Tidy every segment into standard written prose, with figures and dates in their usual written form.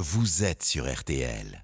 vous êtes sur RTL.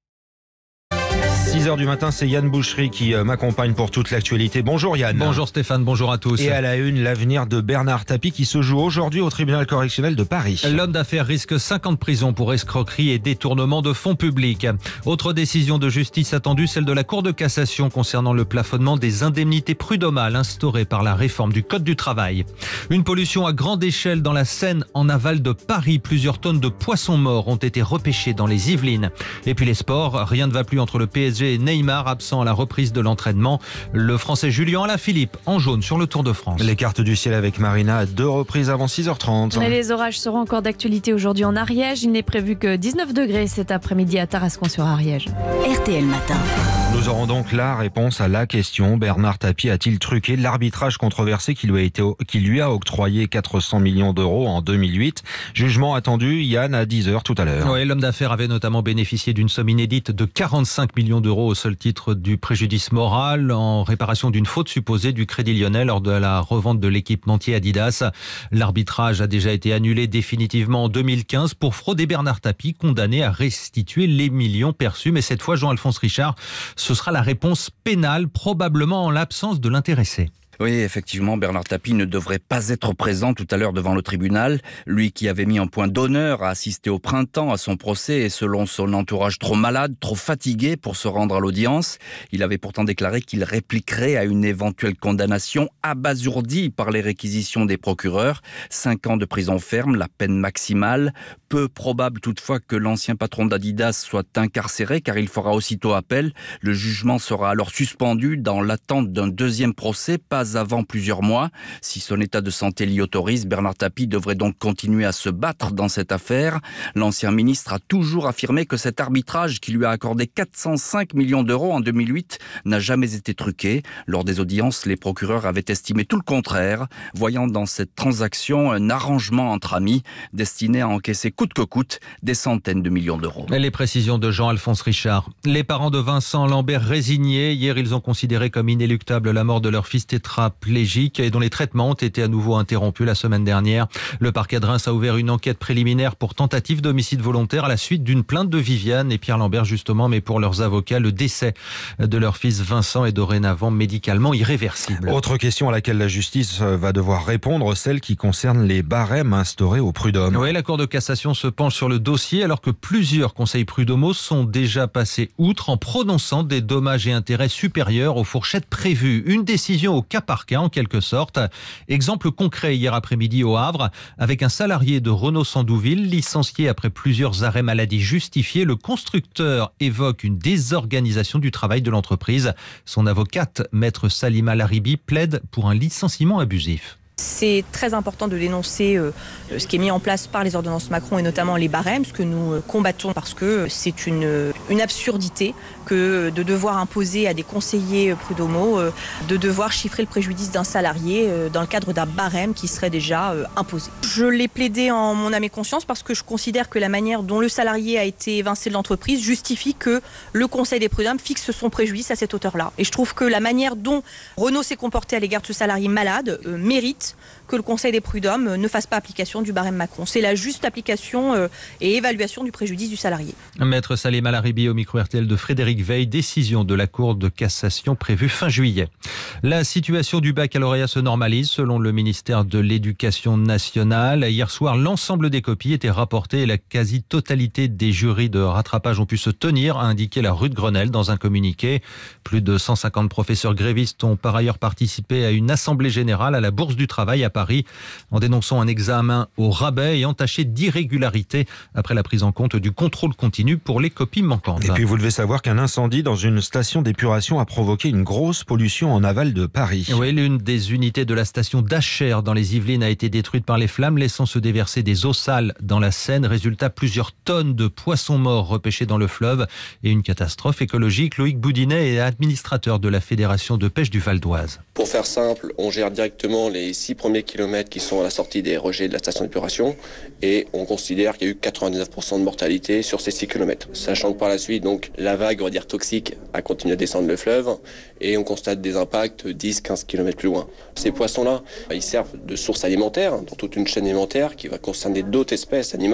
6h du matin, c'est Yann Bouchery qui m'accompagne pour toute l'actualité. Bonjour Yann. Bonjour Stéphane, bonjour à tous. Et à la une, l'avenir de Bernard Tapie qui se joue aujourd'hui au tribunal correctionnel de Paris. L'homme d'affaires risque 5 ans de prison pour escroquerie et détournement de fonds publics. Autre décision de justice attendue, celle de la Cour de cassation concernant le plafonnement des indemnités prud'homales instaurées par la réforme du Code du travail. Une pollution à grande échelle dans la Seine en aval de Paris. Plusieurs tonnes de poissons morts ont été repêchées dans les Yvelines. Et puis les sports, rien ne va plus entre le PSG et Neymar, absent à la reprise de l'entraînement. Le Français Julien Alaphilippe en jaune sur le Tour de France. Les cartes du ciel avec Marina à 2 reprises avant 6h30. Et les orages seront encore d'actualité aujourd'hui en Ariège. Il n'est prévu que 19 degrés cet après-midi à Tarascon-sur-Ariège. RTL Matin. Nous aurons donc la réponse à la question. Bernard Tapie a-t-il truqué l'arbitrage controversé qui lui a octroyé 400 millions d'euros en 2008? Jugement attendu, Yann, à 10h tout à l'heure. Oui, l'homme d'affaires avait notamment bénéficié d'une somme inédite de 45 millions d'euros au seul titre du préjudice moral en réparation d'une faute supposée du Crédit Lyonnais lors de la revente de l'équipementier Adidas. L'arbitrage a déjà été annulé définitivement en 2015 pour fraude et Bernard Tapie condamné à restituer les millions perçus. Mais cette fois, Jean-Alphonse Richard, ce sera la réponse pénale, probablement en l'absence de l'intéressé. Oui, effectivement, Bernard Tapie ne devrait pas être présent tout à l'heure devant le tribunal. Lui qui avait mis un point d'honneur à assister au printemps à son procès et selon son entourage trop malade, trop fatigué pour se rendre à l'audience. Il avait pourtant déclaré qu'il répliquerait à une éventuelle condamnation abasourdie par les réquisitions des procureurs. 5 ans de prison ferme, la peine maximale. Peu probable toutefois que l'ancien patron d'Adidas soit incarcéré car il fera aussitôt appel. Le jugement sera alors suspendu dans l'attente d'un deuxième procès, pas avant plusieurs mois. Si son état de santé l'y autorise, Bernard Tapie devrait donc continuer à se battre dans cette affaire. L'ancien ministre a toujours affirmé que cet arbitrage qui lui a accordé 405 millions d'euros en 2008 n'a jamais été truqué. Lors des audiences, les procureurs avaient estimé tout le contraire, voyant dans cette transaction un arrangement entre amis destiné à encaisser coûte que coûte des centaines de millions d'euros. Les précisions de Jean-Alphonse Richard. Les parents de Vincent Lambert résignés. Hier, ils ont considéré comme inéluctable la mort de leur fils tétraplégique et dont les traitements ont été à nouveau interrompus la semaine dernière. Le parquet de Reims a ouvert une enquête préliminaire pour tentative d'homicide volontaire à la suite d'une plainte de Viviane et Pierre Lambert justement, mais pour leurs avocats, le décès de leur fils Vincent est dorénavant médicalement irréversible. Autre question à laquelle la justice va devoir répondre, celle qui concerne les barèmes instaurés au prud'homme. Oui, la Cour de cassation se penche sur le dossier alors que plusieurs conseils prud'homaux sont déjà passés outre en prononçant des dommages et intérêts supérieurs aux fourchettes prévues. Une décision au cas par cas en quelque sorte. Exemple concret hier après-midi au Havre, avec un salarié de Renault Sandouville licencié après plusieurs arrêts maladie justifiés. Le constructeur évoque une désorganisation du travail de l'entreprise. Son avocate, maître Salima Laribi, plaide pour un licenciement abusif. C'est très important de dénoncer ce qui est mis en place par les ordonnances Macron et notamment les barèmes, ce que nous combattons parce que c'est une absurdité que de devoir imposer à des conseillers prud'homaux de devoir chiffrer le préjudice d'un salarié dans le cadre d'un barème qui serait déjà imposé. Je l'ai plaidé en mon âme et conscience parce que je considère que la manière dont le salarié a été évincé de l'entreprise justifie que le conseil des prud'hommes fixe son préjudice à cette hauteur-là. Et je trouve que la manière dont Renault s'est comporté à l'égard de ce salarié malade mérite que le Conseil des prud'hommes ne fasse pas application du barème Macron. C'est la juste application et évaluation du préjudice du salarié. Maître Salima Laribi au micro RTL de Frédéric Veil, décision de la Cour de cassation prévue fin juillet. La situation du baccalauréat se normalise selon le ministère de l'Éducation nationale. Hier soir, l'ensemble des copies étaient rapportées et la quasi-totalité des jurys de rattrapage ont pu se tenir, a indiqué la rue de Grenelle dans un communiqué. Plus de 150 professeurs grévistes ont par ailleurs participé à une assemblée générale à la Bourse du Travail à Paris en dénonçant un examen au rabais et entaché d'irrégularité après la prise en compte du contrôle continu pour les copies manquantes. Et puis vous devez savoir qu'un incendie dans une station d'épuration a provoqué une grosse pollution en aval de Paris. Oui, l'une des unités de la station d'Achères dans les Yvelines a été détruite par les flammes, laissant se déverser des eaux sales dans la Seine. Résultat, plusieurs tonnes de poissons morts repêchés dans le fleuve et une catastrophe écologique. Loïc Boudinet est administrateur de la Fédération de pêche du Val d'Oise. Pour faire simple, on gère directement les 6 premiers kilomètres qui sont à la sortie des rejets de la station d'épuration et on considère qu'il y a eu 99% de mortalité sur ces 6 kilomètres. Sachant que par la suite, donc, la vague, on va dire toxique, a continué à descendre le fleuve et on constate des impacts 10-15 kilomètres plus loin. Ces poissons-là, ils servent de source alimentaire dans toute une chaîne alimentaire qui va concerner d'autres espèces animales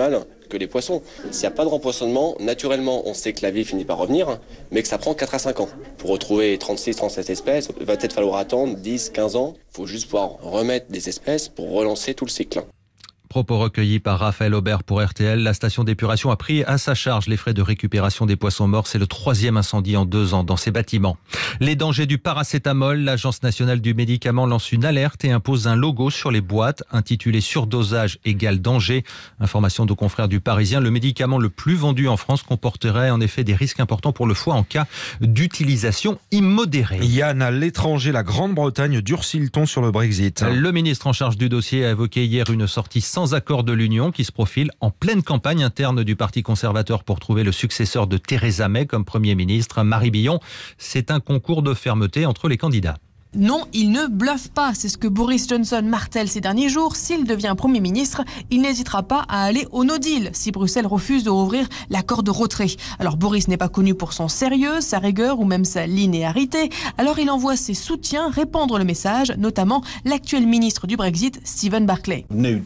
que les poissons. S'il n'y a pas de rempoisonnement, naturellement, on sait que la vie finit par revenir, mais que ça prend 4 à 5 ans. Pour retrouver 36-37 espèces, il va peut-être falloir attendre 10-15 ans. Il faut juste pouvoir remettre des espèces pour relancer tout le cycle. Propos recueillis par Raphaël Aubert pour RTL. La station d'épuration a pris à sa charge les frais de récupération des poissons morts. C'est le 3e incendie en 2 ans dans ces bâtiments. Les dangers du paracétamol. L'Agence nationale du médicament lance une alerte et impose un logo sur les boîtes intitulé surdosage égale danger. Information de confrères du Parisien. Le médicament le plus vendu en France comporterait en effet des risques importants pour le foie en cas d'utilisation immodérée. Yann, à l'étranger, la Grande-Bretagne durcit le ton sur le Brexit. Le ministre en charge du dossier a évoqué hier une sortie sans accord de l'Union qui se profile en pleine campagne interne du Parti conservateur pour trouver le successeur de Theresa May comme Premier ministre. Marie Billon, c'est un concours de fermeté entre les candidats. Non, il ne bluffe pas. C'est ce que Boris Johnson martèle ces derniers jours. S'il devient Premier ministre, il n'hésitera pas à aller au no deal si Bruxelles refuse de rouvrir l'accord de retrait. Alors Boris n'est pas connu pour son sérieux, sa rigueur ou même sa linéarité. Alors il envoie ses soutiens répandre le message, notamment l'actuel ministre du Brexit, Stephen Barclay.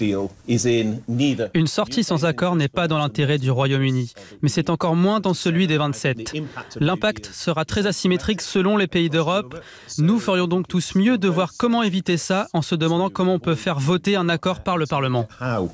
Une sortie sans accord n'est pas dans l'intérêt du Royaume-Uni, mais c'est encore moins dans celui des 27. L'impact sera très asymétrique selon les pays d'Europe. Nous ferions donc tous mieux de voir comment éviter ça en se demandant comment on peut faire voter un accord par le Parlement.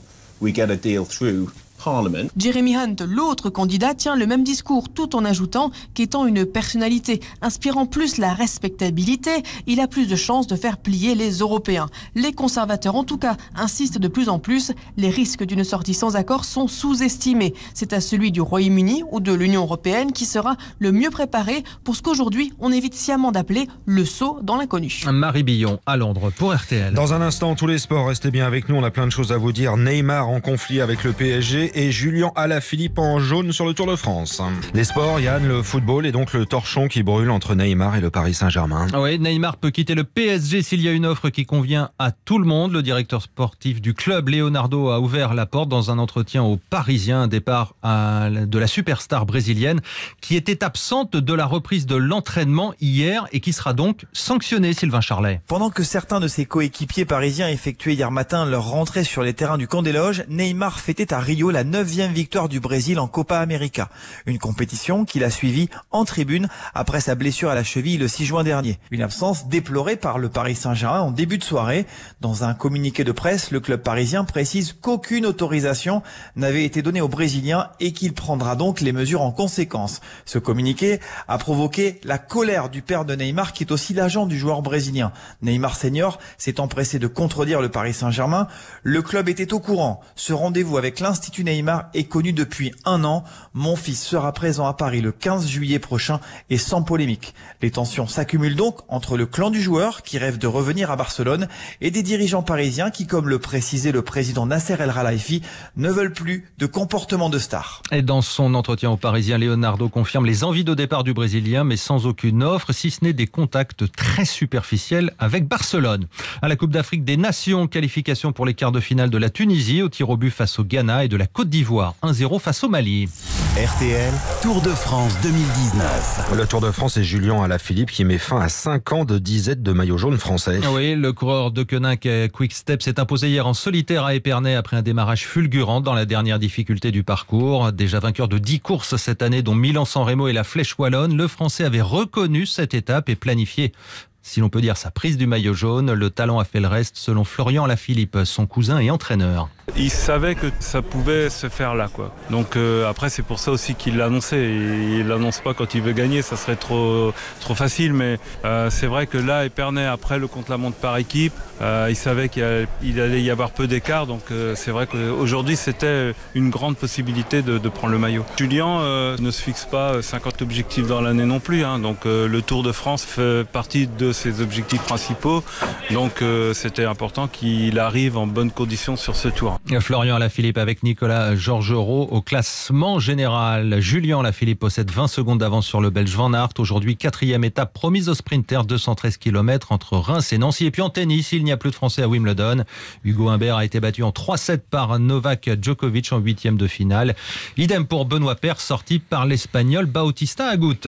Jeremy Hunt, l'autre candidat, tient le même discours tout en ajoutant qu'étant une personnalité inspirant plus la respectabilité, il a plus de chances de faire plier les Européens. Les conservateurs, en tout cas, insistent de plus en plus. Les risques d'une sortie sans accord sont sous-estimés. C'est à celui du Royaume-Uni ou de l'Union européenne qui sera le mieux préparé pour ce qu'aujourd'hui on évite sciemment d'appeler le saut dans l'inconnu. Marie Billon à Londres pour RTL. Dans un instant, tous les sports, restez bien avec nous, on a plein de choses à vous dire. Neymar en conflit avec le PSG et Julien Alaphilippe en jaune sur le Tour de France. Les sports, Yann, le football et donc le torchon qui brûle entre Neymar et le Paris Saint-Germain. Oui, Neymar peut quitter le PSG s'il y a une offre qui convient à tout le monde. Le directeur sportif du club, Leonardo, a ouvert la porte dans un entretien aux Parisiens. Un départ de la superstar brésilienne qui était absente de la reprise de l'entraînement hier et qui sera donc sanctionnée, Sylvain Charlet. Pendant que certains de ses coéquipiers parisiens effectuaient hier matin leur rentrée sur les terrains du Camp des Loges, Neymar fêtait à Rio la 9e victoire du Brésil en Copa América. Une compétition qu'il a suivie en tribune après sa blessure à la cheville le 6 juin dernier. Une absence déplorée par le Paris Saint-Germain en début de soirée. Dans un communiqué de presse, le club parisien précise qu'aucune autorisation n'avait été donnée aux Brésiliens et qu'il prendra donc les mesures en conséquence. Ce communiqué a provoqué la colère du père de Neymar qui est aussi l'agent du joueur brésilien. Neymar Senior s'est empressé de contredire le Paris Saint-Germain. Le club était au courant. Ce rendez-vous avec l'Institut Neymar est connu depuis 1 an. Mon fils sera présent à Paris le 15 juillet prochain et sans polémique. Les tensions s'accumulent donc entre le clan du joueur qui rêve de revenir à Barcelone et des dirigeants parisiens qui, comme le précisait le président Nasser El Khelaifi, ne veulent plus de comportement de star. Et dans son entretien aux Parisiens, Leonardo confirme les envies de départ du Brésilien, mais sans aucune offre, si ce n'est des contacts très superficiels avec Barcelone. À la Coupe d'Afrique des Nations, qualification pour les quarts de finale de la Tunisie, au tir au but face au Ghana et de la Côte d'Ivoire, 1-0 face au Mali. RTL, Tour de France 2019. Le Tour de France et Julien Alaphilippe qui met fin à 5 ans de disette de maillot jaune français. Oui, le coureur de Koenig Quick Step s'est imposé hier en solitaire à Épernay après un démarrage fulgurant dans la dernière difficulté du parcours. Déjà vainqueur de 10 courses cette année, dont Milan-San Remo et la Flèche Wallonne, le Français avait reconnu cette étape et planifié, si l'on peut dire, sa prise du maillot jaune. Le talent a fait le reste, selon Florian Alaphilippe, son cousin et entraîneur. Il savait que ça pouvait se faire là, quoi. Donc après, c'est pour ça aussi qu'il l'a annoncé. Il l'annonce pas quand il veut gagner, ça serait trop facile. Mais c'est vrai que là, Épernay, après le contre-la-montre par équipe, il savait qu'il allait y avoir peu d'écart. Donc c'est vrai qu'aujourd'hui, c'était une grande possibilité de prendre le maillot. Julien ne se fixe pas 50 objectifs dans l'année non plus. Hein. Donc le Tour de France fait partie de ses objectifs principaux. Donc c'était important qu'il arrive en bonne condition sur ce tour. Florian Alaphilippe avec Nicolas Georgerot au classement général. Julien Alaphilippe possède 20 secondes d'avance sur le Belge Van Aert. Aujourd'hui, 4e étape promise aux sprinters, 213 km entre Reims et Nancy. Et puis en tennis, il n'y a plus de Français à Wimbledon. Hugo Humbert a été battu en 3-7 par Novak Djokovic en 8e de finale. Idem pour Benoît Paire, sorti par l'Espagnol Bautista Agut.